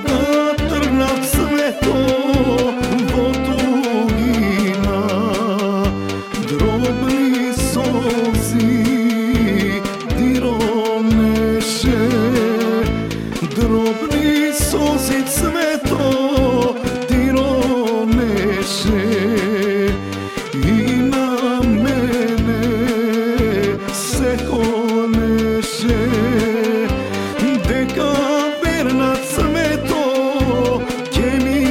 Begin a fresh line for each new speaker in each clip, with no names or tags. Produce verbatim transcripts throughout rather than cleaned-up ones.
Koga trna cveto vodugina, drobni sozi dironeše, drobni sozi cveto dironeše i na mene se koneše. Deka verna cveto ke mi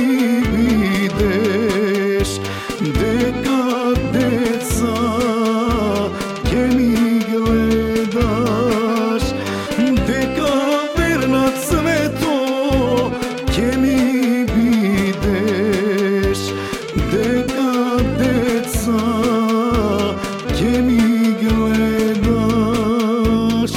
videš, deka deca ke mi gledaš, deka verna cveto ke mi videš, deka deca ke mi gledaš.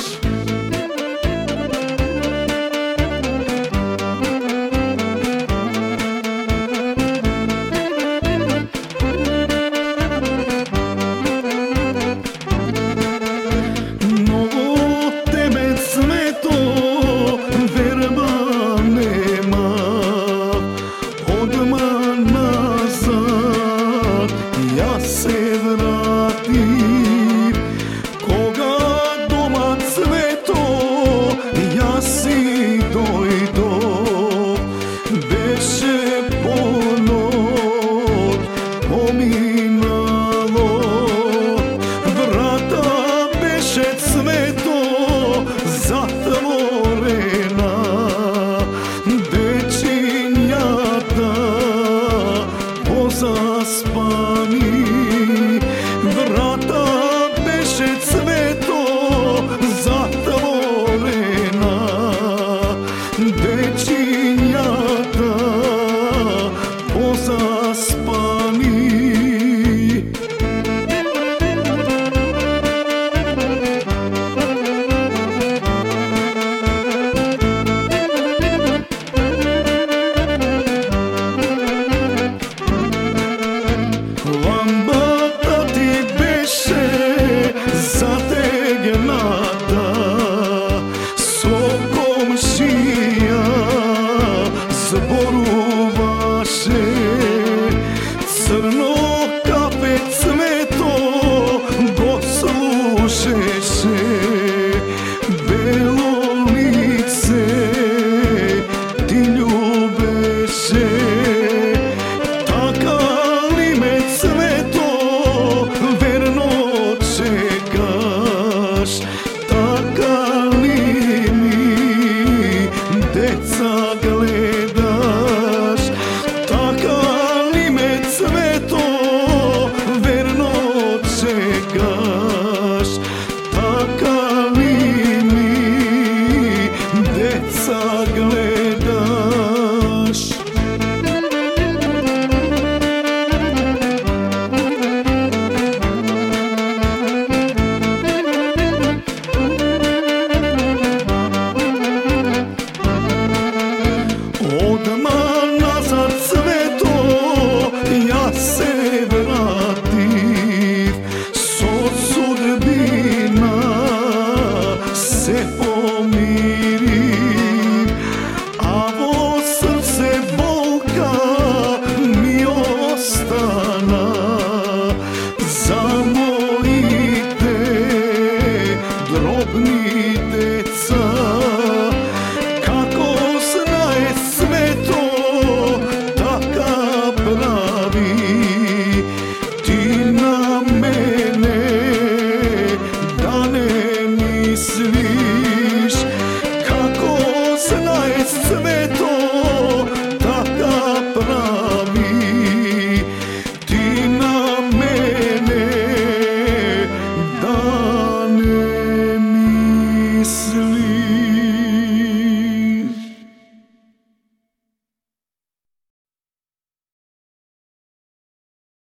Ja se vratim, koga doma cveto, ja si dojdo, beše ponod pominalo, vrata beše cveto zatvorena, dečinjata pozaspani, vrata beše cveto zatvorena, dečinjata pozaspani. Lambata ti beše zategnata, sokom šija zboruvaše, crno kafe cveto poslušeše, belo lice ti ljubeše, taka li me cveto verno čekaš, taka li mi deca gledaš, taka li me cveto verno čekaš, taka li mi deca gledaš. Odmah nazad cveto ja se vratim, sod sudbina se pomirim, a vo srce bolka mi ostana, zamolite drobni deca, kako znaje cveto taka pravi, ti na mene da ne misli.